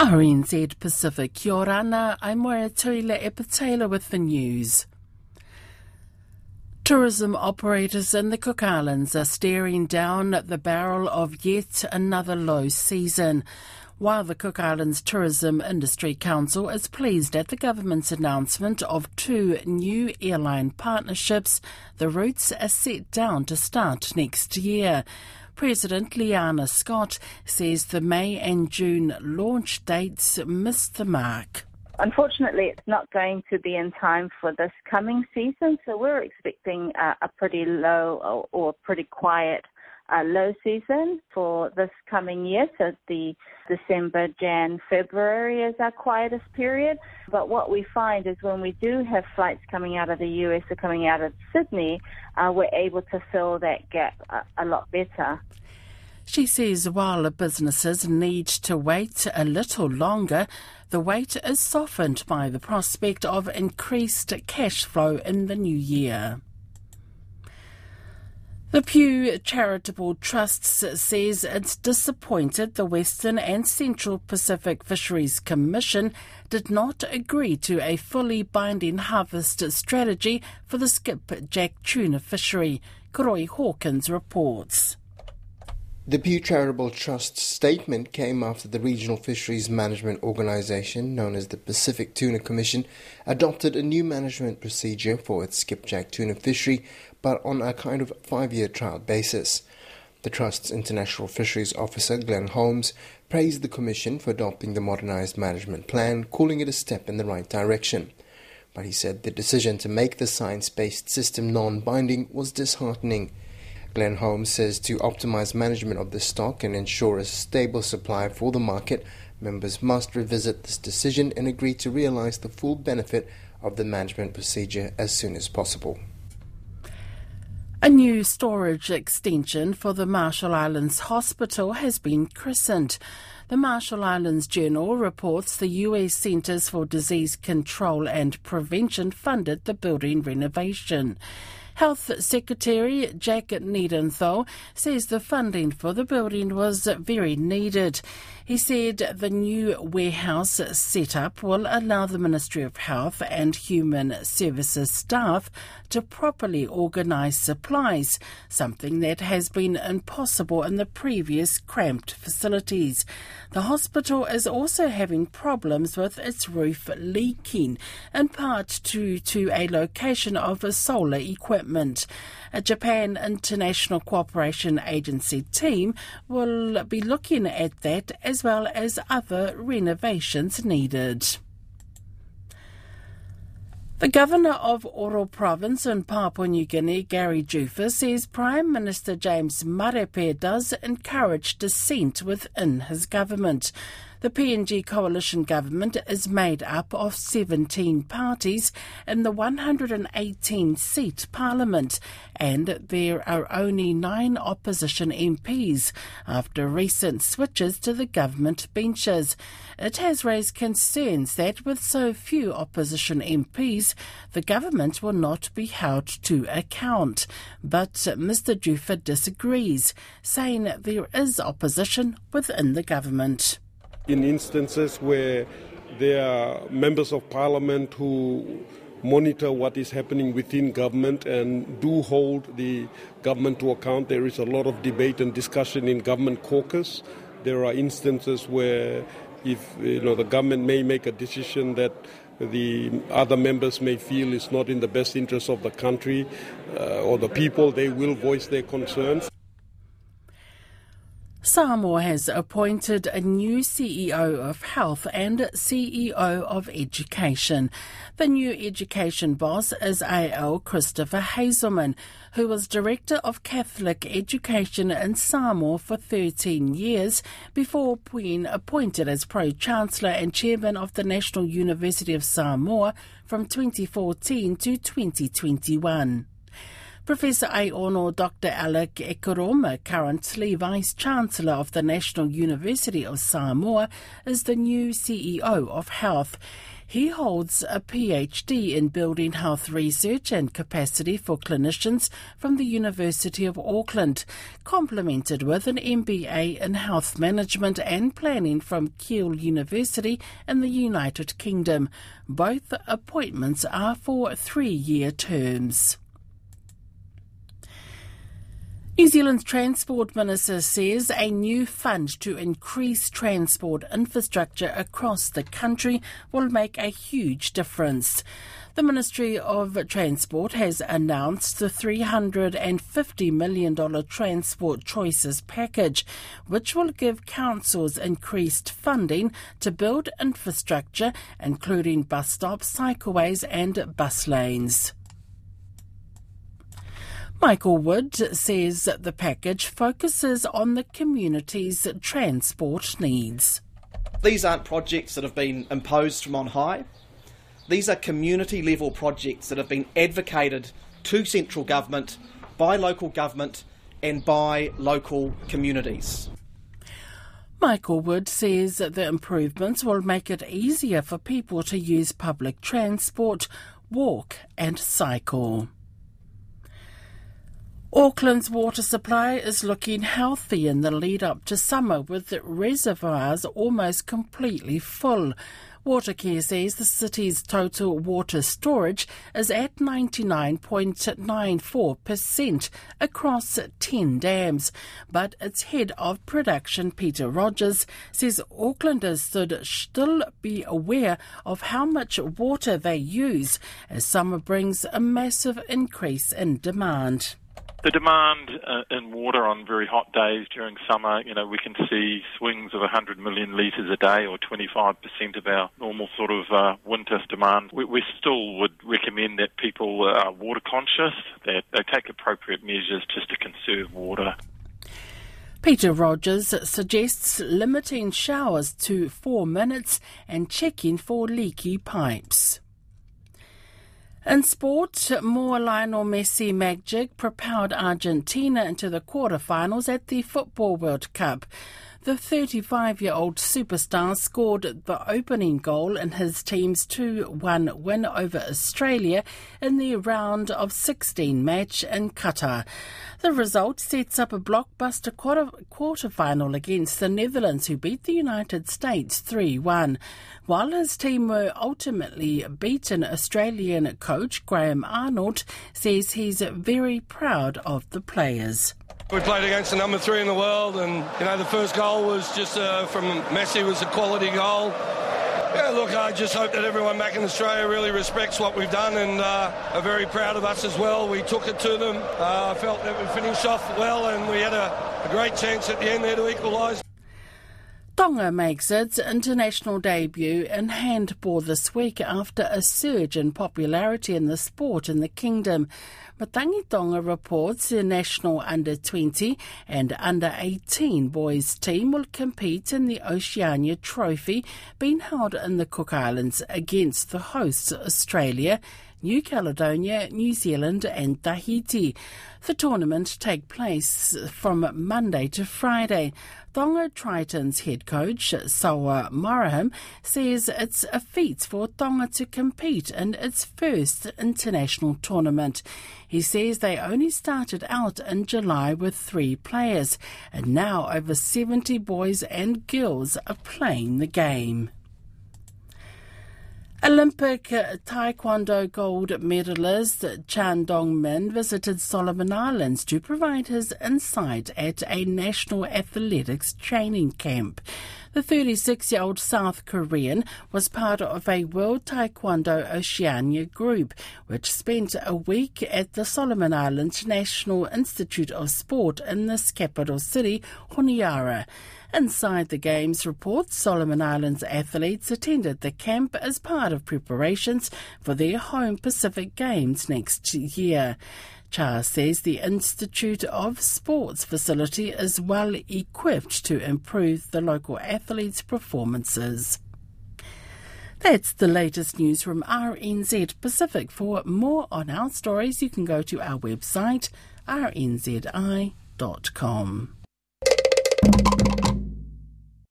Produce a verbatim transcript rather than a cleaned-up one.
R N Z Pacific, kia ora ana, I'm Moira Tuila Epitela with the news. Tourism operators in the Cook Islands are staring down at the barrel of yet another low season. While the Cook Islands Tourism Industry Council is pleased at the government's announcement of two new airline partnerships, the routes are set down to start next year. President Liana Scott says the May and June launch dates missed the mark. Unfortunately, it's not going to be in time for this coming season, so we're expecting uh, a pretty low or, or pretty quiet uh, low season for this coming year. So the December, Jan, February is our quietest period. But what we find is when we do have flights coming out of the U S or coming out of Sydney, uh, we're able to fill that gap a, a lot better. She says while businesses need to wait a little longer, the wait is softened by the prospect of increased cash flow in the new year. The Pew Charitable Trust says it's disappointed the Western and Central Pacific Fisheries Commission did not agree to a fully binding harvest strategy for the skipjack tuna fishery. Koroi Hawkins reports. The Pew Charitable Trust statement came after the Regional Fisheries Management Organisation, known as the Pacific Tuna Commission, adopted a new management procedure for its skipjack tuna fishery, but on a kind of five-year trial basis. The Trust's International Fisheries Officer, Glenn Holmes, praised the Commission for adopting the modernised management plan, calling it a step in the right direction. But he said the decision to make the science-based system non-binding was disheartening. Glenn Holmes says to optimise management of the stock and ensure a stable supply for the market, members must revisit this decision and agree to realise the full benefit of the management procedure as soon as possible. A new storage extension for the Marshall Islands Hospital has been christened. The Marshall Islands Journal reports the U S Centres for Disease Control and Prevention funded the building renovation. Health Secretary Jack Needenthal says the funding for the building was very needed. He said the new warehouse setup will allow the Ministry of Health and Human Services staff to properly organise supplies, something that has been impossible in the previous cramped facilities. The hospital is also having problems with its roof leaking, in part due to a location of solar equipment. A Japan International Cooperation Agency team will be looking at that as well as other renovations needed. The Governor of Oro Province in Papua New Guinea, Gary Jufa, says Prime Minister James Marape does encourage dissent within his government. The P N G coalition government is made up of seventeen parties in the one hundred eighteen seat parliament, and there are only nine opposition M Ps after recent switches to the government benches. It has raised concerns that with so few opposition M Ps, the government will not be held to account. But Mister Jufa disagrees, saying there is opposition within the government. In instances where there are members of parliament who monitor what is happening within government and do hold the government to account, there is a lot of debate and discussion in government caucus. There are instances where if you know the government may make a decision that the other members may feel is not in the best interest of the country uh, or the people, they will voice their concerns. Samoa has appointed a new C E O of Health and C E O of Education. The new education boss is A L Christopher Hazelman, who was Director of Catholic Education in Samoa for thirteen years before being appointed as Pro-Chancellor and Chairman of the National University of Samoa from twenty fourteen to twenty twenty-one. Professor Aono Doctor Alec Ekoroma, currently Vice-Chancellor of the National University of Samoa, is the new C E O of Health. He holds a P H D in building health research and capacity for clinicians from the University of Auckland, complemented with an M B A in health management and planning from Keele University in the United Kingdom. Both appointments are for three-year terms. New Zealand's Transport Minister says a new fund to increase transport infrastructure across the country will make a huge difference. The Ministry of Transport has announced the three hundred fifty million dollars Transport Choices package, which will give councils increased funding to build infrastructure, including bus stops, cycleways and bus lanes. Michael Wood says that the package focuses on the community's transport needs. These aren't projects that have been imposed from on high. These are community-level projects that have been advocated to central government, by local government and by local communities. Michael Wood says that the improvements will make it easier for people to use public transport, walk and cycle. Auckland's water supply is looking healthy in the lead-up to summer, with reservoirs almost completely full. Watercare says the city's total water storage is at ninety-nine point nine four percent across ten dams, but its head of production, Peter Rogers, says Aucklanders should still be aware of how much water they use, as summer brings a massive increase in demand. The demand uh, in water on very hot days during summer, you know, we can see swings of one hundred million litres a day, or twenty-five percent of our normal sort of uh, winter demand. We, we still would recommend that people are water conscious, that they take appropriate measures just to conserve water. Peter Rogers suggests limiting showers to four minutes and checking for leaky pipes. In sport, more Lionel Messi magic propelled Argentina into the quarterfinals at the Football World Cup. The thirty-five-year-old superstar scored the opening goal in his team's two one win over Australia in the round of sixteen match in Qatar. The result sets up a blockbuster quarter, quarter-final against the Netherlands, who beat the United States three one. While his team were ultimately beaten, Australian coach Graham Arnold says he's very proud of the players. We played against the number three in the world, and you know the first goal was just uh, from Messi, was a quality goal. Yeah, look, I just hope that everyone back in Australia really respects what we've done and uh, are very proud of us as well. We took it to them. Uh, I felt that we finished off well, and we had a, a great chance at the end there to equalise. Tonga makes its international debut in handball this week after a surge in popularity in the sport in the kingdom. Matangi Tonga reports the national under twenty and under eighteen boys team will compete in the Oceania Trophy, being held in the Cook Islands against the hosts Australia, New Caledonia, New Zealand and Tahiti. The tournament takes place from Monday to Friday. Tonga Tritons head coach Sawa Maraham says it's a feat for Tonga to compete in its first international tournament. He says they only started out in July with three players, and now over seventy boys and girls are playing the game. Olympic Taekwondo gold medalist Chan Dong-min visited Solomon Islands to provide his insight at a national athletics training camp. The thirty-six-year-old South Korean was part of a World Taekwondo Oceania group, which spent a week at the Solomon Islands National Institute of Sport in the capital city, Honiara. Inside the Games reports, Solomon Islands athletes attended the camp as part of preparations for their home Pacific Games next year. Cha says the Institute of Sports facility is well equipped to improve the local athletes' performances. That's the latest news from R N Z Pacific. For more on our stories, you can go to our website r n z i dot com.